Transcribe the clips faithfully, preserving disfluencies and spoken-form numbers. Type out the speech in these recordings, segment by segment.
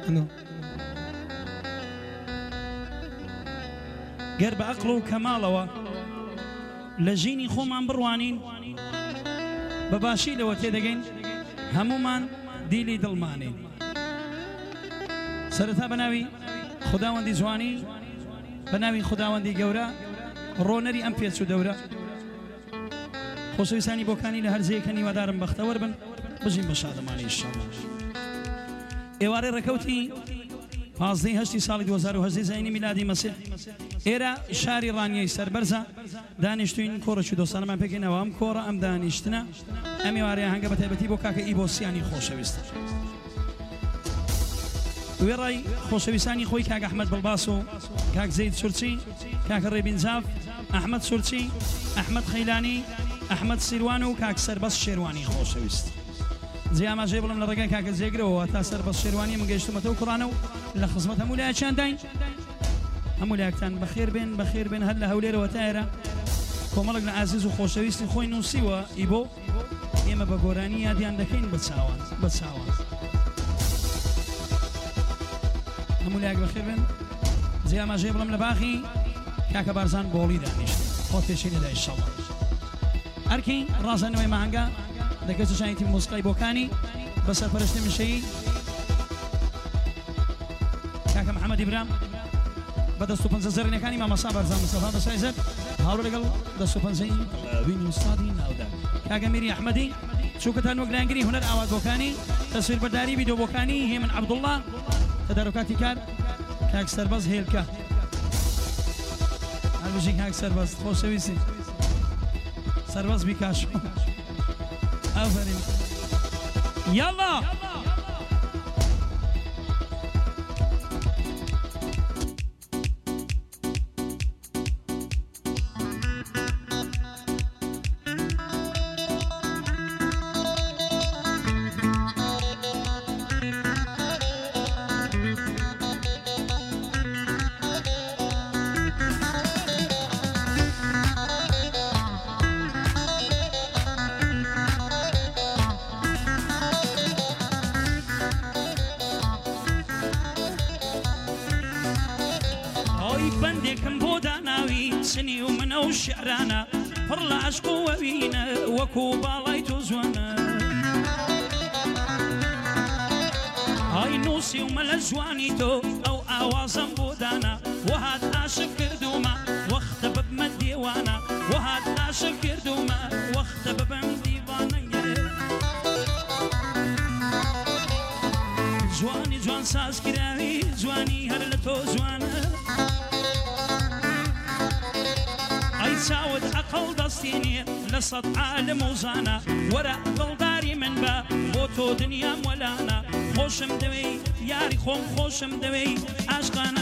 گەر بە عەقڵ و کەماڵەوە لە ژینی خۆمان بڕوانین بە باشی لەوە تێدەگەین هەمومان دیلی دڵمانین. سەرەتا بە ناوی خوداوەندی جوانی، بە ناوی خوداوەندی گەورە ڕۆنەری ئەم پێچ و دەورە، خۆشەویستانی بۆکانی لە هەر جێیەکە نیوادارم بەختەوەر بن، بژین بە شادەمانی ئینشاڵڵا. ئێوارەی ڕێکەوتی پازدەی هەشتی ساڵی دوو هەزار و هەژدە زاینی میلادی مەسیح ئێرە شاری ڕانیەی سەربەرزە دانیشتوین کۆڕێکی دۆستانەمان پێکەینەوە. ئەم کۆڕە ئەم دانیشتنە ئەم ئێوارەیە هەنگە بە تایبەتی بۆ کاکە ئیبۆسیانی خۆشەویستە. وێڕای خۆشەویستانی خۆی کاک ئەحمەد بڵباس و کاک زەید سورچی، کاکە ڕێبینجاف، ئەحمەد سورچی، ئەحمەد خەیلانی، ئەحمەد سیروان و کاک سەربەس شێروانی خۆشەویست. جیاماژێ بڵم لە ڕێگای کاکە جێگرەوە تا سەربەس شێروانی من گەیشتمەتەوە کوڕانە و لە خزمەت هەموو لایەکیان داین. هەموو لایەکتان بەخێر بێن بەخێر بێن. هەر لە هەولێرەوە تا ئێرە کۆمەڵک لە عازیز و خۆشەویستی خۆی نووسیوە ئیبۆ، ئێمە بە گۆرانی یادیان دەکەین بە چاوان بە چاوان. هەموو لایەک بەخێر بێن. جیاماژێ بڵم لە باخی کاکە بارزان بۆڵی دانیشت خۆ پێشەی لەدای ئینشاڵڵا. ئەرکی ڕازانەوەی ماهەنگە دەکەوێتە شایەتی مۆسیقای بۆکانی بە سەرپەرشتی منشەیی کاکە محەممەد ئیبرام بە دەست و پەنجە زەرینەکانی مامەسا بەرزان مستەفا دەسایزەر هاوڕێ لەگەڵ دەست و پەنجەی بینی ئوستادی ناودار کاکە میری ئەحمەدی چووکەتان وەک لایەنگری هونەر ئاواز بۆکانی تەسویر بەرداری ڤیدیۆ بۆکانی هێمن عەبدوڵڵا تەدارۆکاتی کار کاک سەربەز هێلکە هەربژی کاک سەربەز خۆشەویستی سەربەز بیکاشۆ ئەفەرین یاڵڵا سني ومنە و شعرانە پڕ لە عەشق و وەوینە وەکو باڵای تۆ جوانە ئای نووسی ومە لە جوانی تۆ ئەو ئاوازەم بۆ دانا وهات عاشق کردومە وەختە ببمە دێوانە وهات عاشق کردومە وەختە ببەم دیوانە جوانی جوان سازکراوی جوانی هەر لە تۆ جوانە چاوت عەقڵ دەستێنێ لە سەد عالم و زانە وەرە دڵداری من بە بۆ تۆ دنیام وەلانە خۆشم دەوێی یاری خۆم خۆشم دەوێی عاشقانە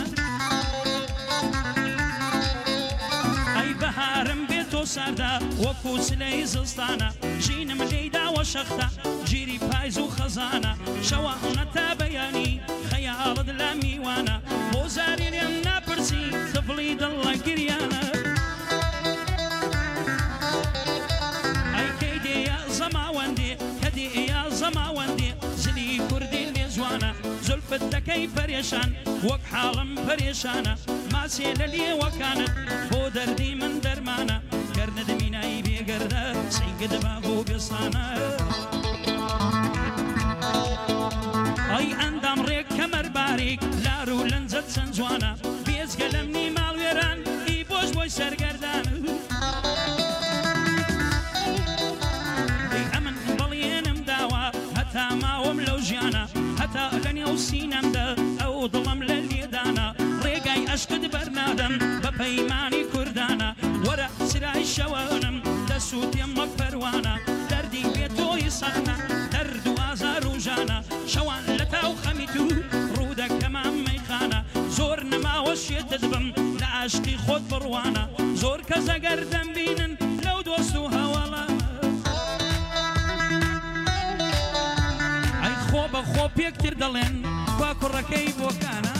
ئەی بەهارم بێت تۆ ساردا وەکو سلەی زستانە ژینم لێیداوە شەختە گیری پایز و خەزانە شەوانە تا بەیانی خەیاڵت لە میوانە بۆ زاری لێم ناپرسی تفڵی دڵە گریانە زلفت دەکەی پەرێشان وەک حاڵم پەرێشانە ماسێ لە لێوەکانت بۆ دەردی من دەرمانە گەر نەدەمینایی بێگەردە سەیگە دەبا بۆ بێستانە ئەی ئەندام ڕێک کەمەر باریک لار و لەنجەت چەند جوانە بێزگە لەم نیماڵ وێران ئی بۆش بۆی سەرگەردان ئەمن بەڵێنم داوە هەتا ماوەم لەو ژیانە هەتا لە نێو سینەمدا ئەو دڵم لە لێدانە ڕێگای ئەشکت بەرنادەم بە پەیمانی کوردانە وەرە سرای شەوەنم دەسووتێم وەک پەروانە دەردی بێتۆی سەخنە دەرد و ئازار و ژانە شەوان لە تاو خەمیت و ڕوودەکەمان مەیخانە زۆر نەماوە شێتت بم لە عاشقی خۆت بڕوانە زۆر کەس ئەگەر دەمبینن لەو دۆست و هەواڵە بەخۆ پێکتر دەڵێن با کوڕەکەی بۆکانە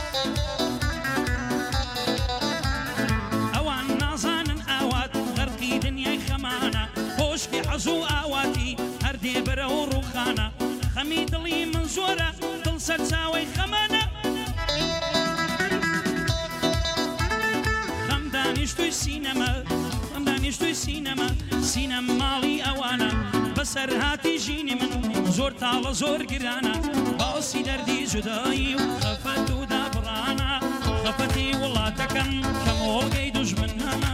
ئەوان نازانن ئاوات غەرقی دنیای خەمانە خۆشکی حەز و ئاواتی هەردێ بەرە و ڕووخانە خەمی دڵی من زۆرە دڵ سەرچاوەی خەمانە خەم دانیشتوی سینەمە خەم دانیشتوی سینەمە سینەم ماڵی ئەوانە بەسەر هاتی ژینی من زۆر تاڵە زۆر گرانە باوسی دەردی جودایی و خەفەت و دابڕانە خەفەتی وڵاتەکەم کە مۆڵگەی دوژمنانە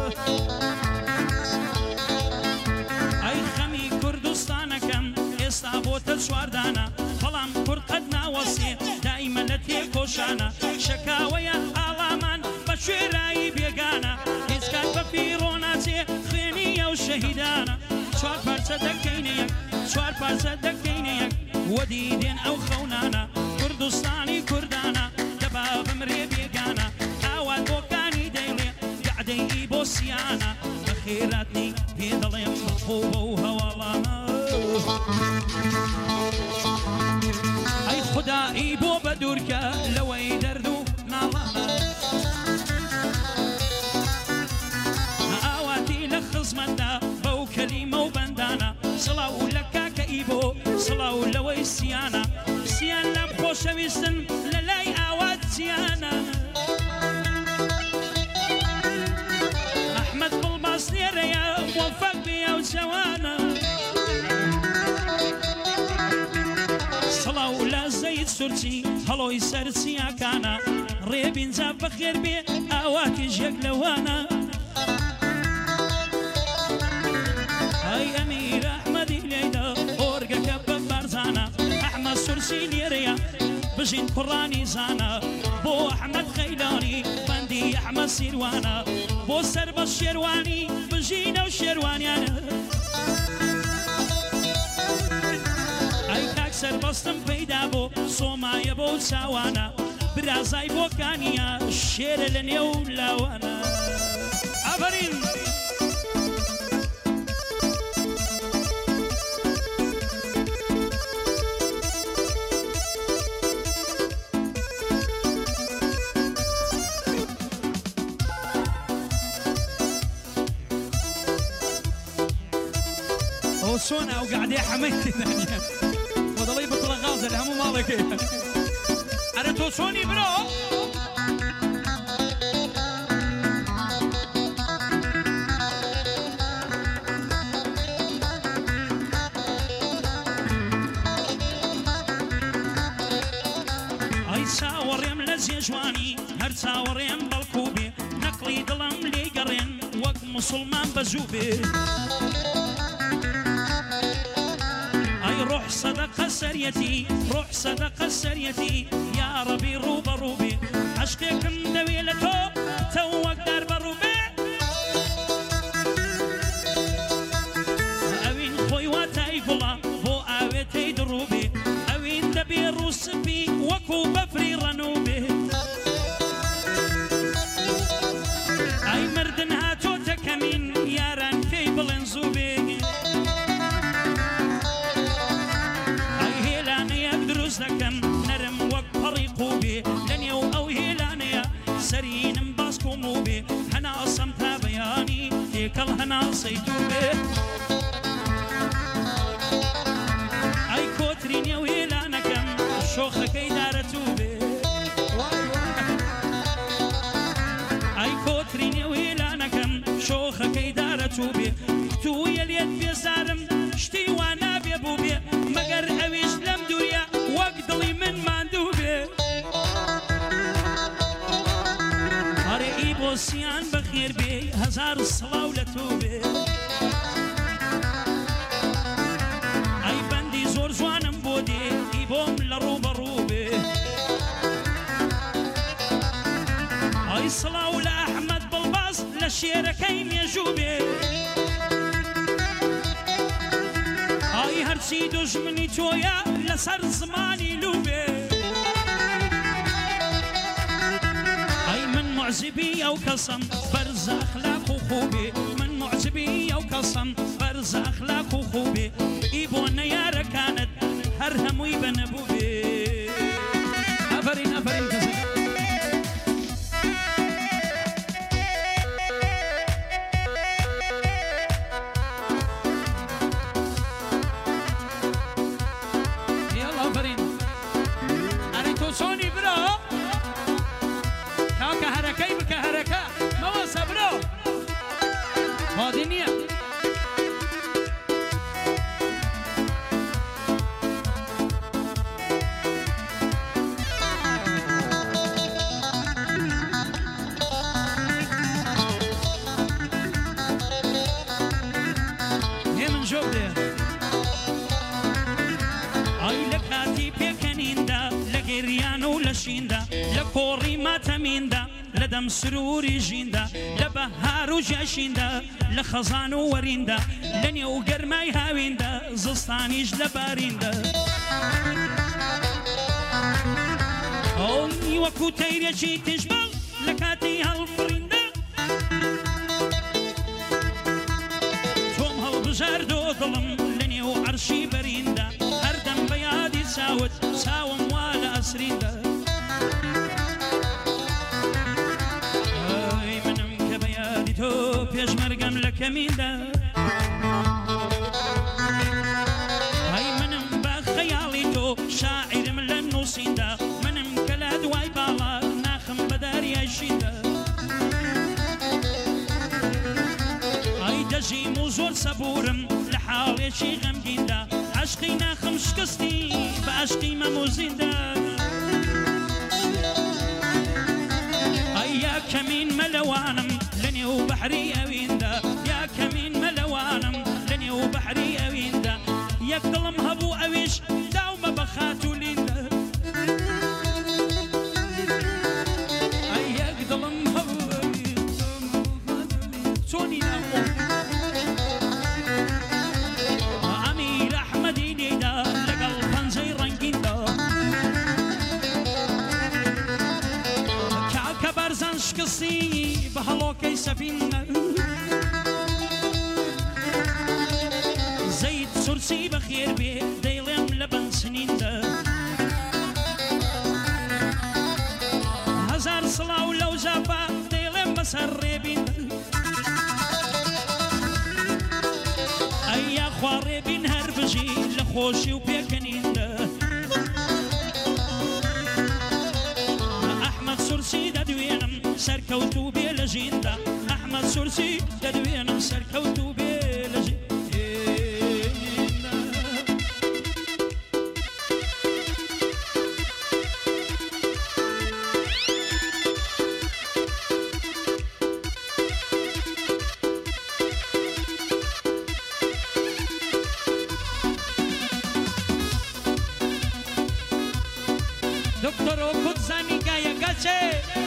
ئەی خەمی کوردستانەکەم ئێستا بۆتە چواردانە بەڵام کورد قەت ناوەسێ دائیمە لە تێکۆشانە شەکاوەیە ئاڵامان بە شوێرایی بێگانە هیچ کات بە پیرۆ ناچێ خوێنی ئەو شەهیدانە چوار پارچە دەکەینە یەک چوار پارچە دەکەینە یەک وەدی دێن ئەو خەونانە کوردستانی کوردانە دەبا بمرێ بێگانە ئاوات بۆکانی دەیڵێ گعدەی بۆ سیانە بە خێراتنی پێ دەڵێم خۆ بەو هەواڵانە ئەی خودایی بۆ بە دوورکە لەوەی دەرد و ناڵانە ئاواتی لە خزمەتدا بەو کەلیمە و بەندانە سڵاو لە کاکە ئیبۆ سڵاو لەوەی سیانە سیان لەم خۆشەویستن لە لای ئاوات جیانە ئەحمەد بڵباس لێرەیە موفەق بێ ئەو جەوانە سڵاو لە زەید سورچی هەڵۆی سەرچیاکانە ڕێبینجا بەخێر بێ ئاواتیش یەک لەوانە ئەی ئەمیر ئەحمەدی لێیدا ئۆرگەکە بە بارزانە ئەحمەد سورچی لێرەیە بژین کوڕانی زانە بۆ ئەحمەد خەیلانی بەندی ئەحمەد سیروانە بۆ سەر بە شێروانی بژینە و شێروانیانە ئەی کاک سەربەستم پەیدا بۆ سۆمایە بۆ چاوانە برازای بۆکانیە شێرە لە نێو لاوانە ئەفەرین چۆنە ئەو گعدەی حەمەی تێدانە بۆ دەڵی بەتڵە غازە لە هەموو ماڵێکەیە ئەرە تۆ چۆنی برۆ ئەی چاوەڕێم لە جێژوانی هەر چاوەڕێم بەڵکو بێ نەقڵی دڵم لێ گەڕێن وەک موسڵمان بەزوو بێ روح صدق سريتي روح صدق سريتي يا ربي روبا روبي عشقكم دويلتو توك دار بروبي اوين خوي واتاي فلا بو اويتي دروبي اوين دبي روسبي وكو بفري رنوبي اي مردن هاتو تكمين ياران في بلنزوبي دەکەم نەرم وەک پەڕی قوبێ لەنێو ئەو هێلانەیە سەرینم باسکۆم و بێ هەناسەم تا بەیانی تێکەڵ هەناسەی تو بێ ئەی کۆتری نێو هێلانەکەم شۆخەکەی دارەتوو بێ ئەی کۆتری نێو هێلانەکەم شۆخەکەی دارەتوو بێ توویە لێت بێزارم شتی وا نابێ بوو بێ مەگەر ئەویش لەم دوورە وەک دڵی من ماندوو بێ هەرێ ئی بۆ سیان بەخێر بێ هەزار سڵاو لە تۆ بێ ئەی بەندی زۆر جوانم بۆ دێ ئی بۆم لە ڕووبەڕوو بێ ئەی سڵاو لە ئەحمەد بڵباس لە شێرەکەی مێژوو بێ ئەی هەرچی دوژمنی تۆیە لەسەر زمانی لوبێ ئەی من معجبی ئەو کەسم بەرز ئەخلاق و خوبێ من معجبی ئەو کەسم بەرز ئەخلاق و خوبێ ئی بۆ نەیارەکانت هەر هەمووی بە نەبوو بێ ئەفەرین ئەفەرین کەسێک هادي نییە هێ من جۆ بدێ ئای لە کاتی پێکەنیندا لە گێریان و لە شیندا لە کۆڕی ماتەمیندا لە دەم سروری ژیندا لە بەهار و جەشیندا لە خەزان و وەریندا لە نێو گەرمای هاویندا زستانیش لە باریندا ئەوی وەکو تەیرێکی تیژبەڵ لە کاتی هەڵفڕیندا تۆم هەڵبژاردۆ دڵم لە نێو عەرشی بەریندا هەردەم بە یادی چاوت چاوم وا لە ئەسریندا تۆ پێشمەرگەم لە کەمیندا ئەی منم بە خەیاڵی تۆ شاعرم لە نووسیندا منم کە لە دوای باڵا ناخم بە داریای ژیندا ئەی دەژیم و زۆر سەبورم لە حاڵێکی غەمگیندا عەشقی ناخم شکستی بە عەشقی مەموزیندا ئەی یا کەمین مەلەوانم لنيو بحري أويندا يا كمين ملوانم لنيو بحري أويندا يقلم هبو أويش داوم بخاتو ليندا أي يقلم هبو أويش سوني نامو أمير أحمد يديدا لقل خنزي رنجيندا كعك برزان شكسي بهالوكي سفينة زيد سرسي بخير بيه ديلم لبن سنين ده هزار صلاة ولو زافا ديلم مسربين أي خواربين هربجي لخوشي وبيكنين ده أحمد سرسي ددوينم سركوتو بيلجيندا أحمد سرسي ددوينم سركوتو بيلجيندا دكتور كوتزاني جاية جاتشي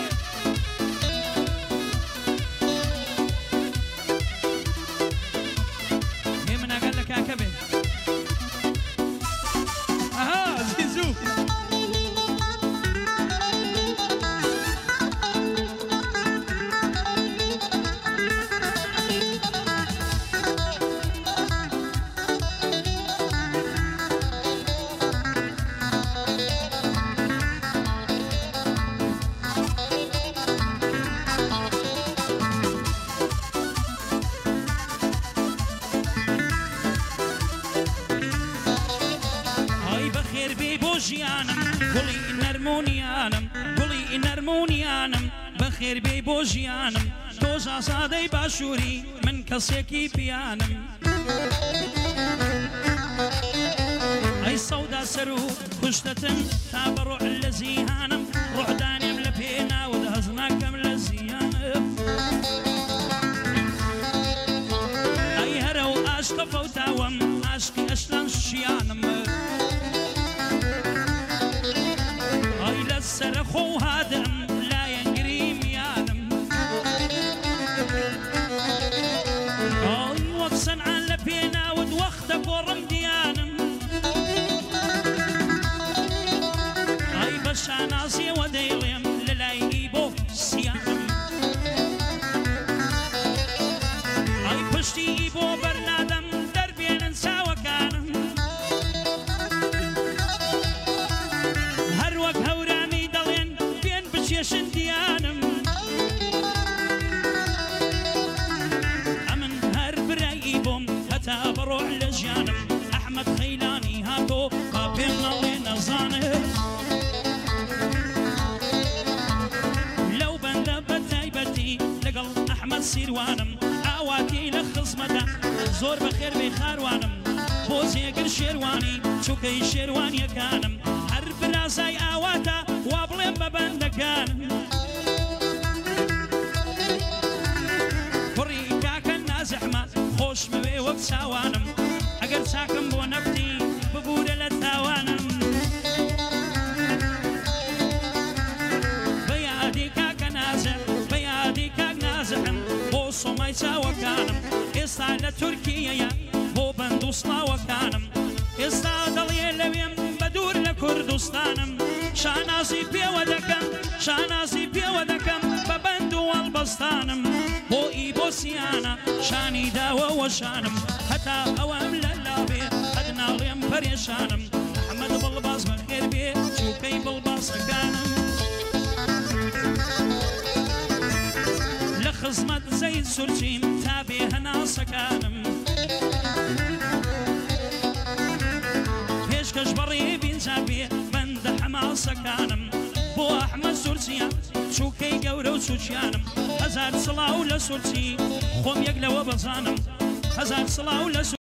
قولي نرمونيانم قولي نرمونيانم بخير بي بوجيانم توزا صادي باشوري من كسيكي بيانم اي صودا سرو كشتتم تابرو اللزيهانم رعدانم لبينا ودهزناكم لزيانم اي هرو اشق فوتاوم اشقي اشلان شيانم سرخو هادم لا ينقريم يانم أي وقصن عن لبينا ودوختك ورمديانم أي بشاناسي وديليم للايقيبو سيانم أي بشتي إيبو برنادم دربين انسا وكانم هر وقت هورا شنديانم أمن هرب رايبهم هتا بروح لجانم أحمد خيلاني هاتو قابلنا لنا زانه لو بند بتايبتي لقل أحمد سيروانم عواتي لخ خزمەتە زۆر بەخێر بێ خاروانم بۆ جێگر شێروانی چووکەی شێروانیەکانم هەر برازای ئاواتە وا بڵێم بە بەندەکانم کوڕی کاکە نازەحمە خۆشمەوێ وەک چاوانم ئەگەر چاکم بۆ نەفتی ببوورە لە تاوانم بە یادی کاکە نازەح بە یادی کاک نازەحم بۆ سۆمای چاوەکانم ئێستا لە تورکیەیە بۆ بەند و سڵاوەکانم ئێستا دڵێ لەوێم بە دوور لە کوردستانم شانازی پێوە دەکەم شانازی پێوە دەکەم بە بەند و هەڵبەستانم بۆ ئی بۆ سیانە شانی داوە وەشانم هەتا ئەوەم لە لابێ قەت ناڵێم پەرێشانم ئەحمەد بڵباس بەخێر بێ چووکەی بڵباسەکانم لە خزمەت زەید سورچیم تا بێ هەناسەکانم پێشکەش بەڕێ بینجا بێ بەندە حەماسەکانم بۆ ئەحمەد سورچیە چووکەی گەورە و چوچیانم هەزار سڵاو لە سورچی خۆم یەک لەوە بەزانم هەزار سڵاو لە